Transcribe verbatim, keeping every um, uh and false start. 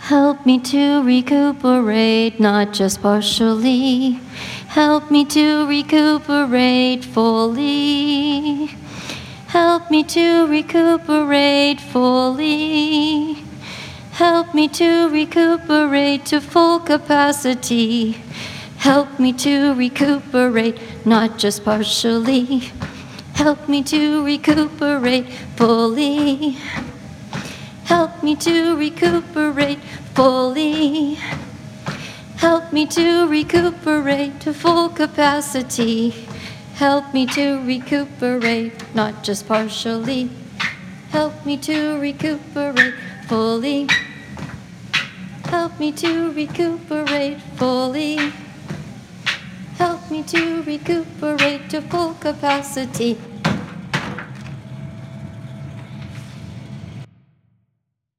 Help me to recuperate, not just partially. Help me to recuperate fully. Help me to recuperate fully. Help me to recuperate to full capacity. Help me to recuperate, not just partially. Help me to recuperate fully. Help me to recuperate fully. Help me to recuperate to full capacity. Help me to recuperate, not just partially. Help me to recuperate fully. Help me to recuperate fully. Help me to recuperate to full capacity.